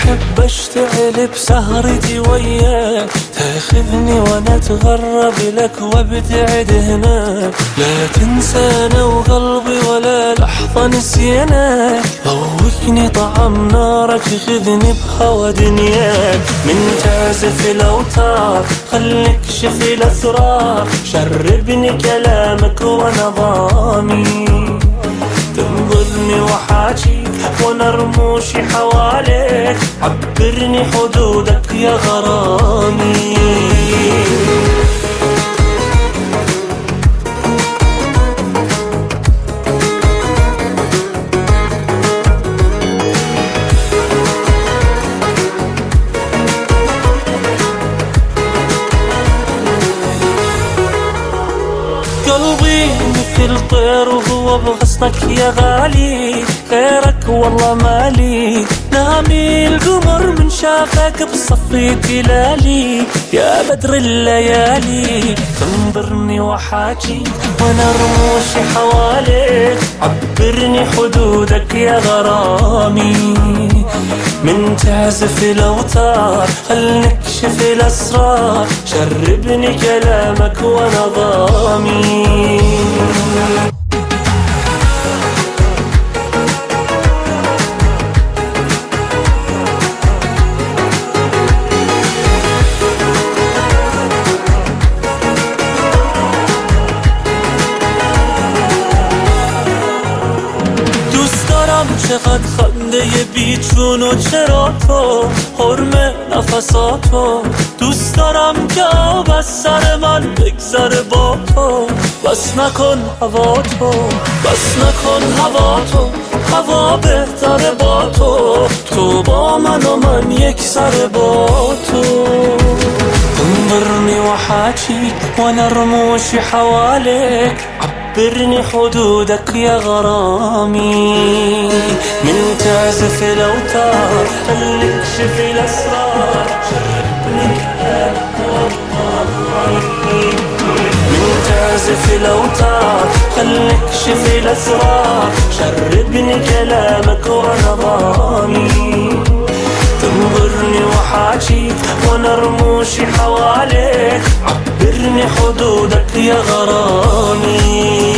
أحب أشتغل بسهرتي وياك، تاخذني وأنا أتغرب لك وابتعد هناك. لا تنسانا وقلبي ولا لحظة نسيناك، ذوقني طعم نارك خذني بهوى دنياك. من تعزف الأوتار خليك شف الأسرار، شربني كلامك وأنا ضامي. تنظرني وحاجيك وانا رموشي حواليك، عبرني حدودك يا غرامي. قلبي مثل طير وهو بغصنك يا غالي، غيرك والله مالي. نامي القمر من شافك بصفي تلالي، يا بدر الليالي. تنظرني وحاجي وانا رموشي حواليك، عبرني حدودك يا غرامي. من تعزف الأوتار خليك شف الأسرار، شربني كلامك وانا ضامي. چقدر خنده بی چون و چرا تو، حرم نفساتو. دوست دارم که آب از سر من بگذره با تو، بس نکن هوا تو، بس نکن هوا تو. هوا بهتره با تو، تو با من و من یک سر با تو. تنظرني وحاجيك وانا رموشي حواليك، عبرني حدودك يا غرامي. من تعزف الأوتار خليك شف الأسرار، شربني كلامك وضامي. من تعزف الأوتار خليك شف الأسرار، شربني كلامك وانا ضامي. تنظرني وحاجيك وانا رموشي حواليك، عبرني حدودك يا غرامي.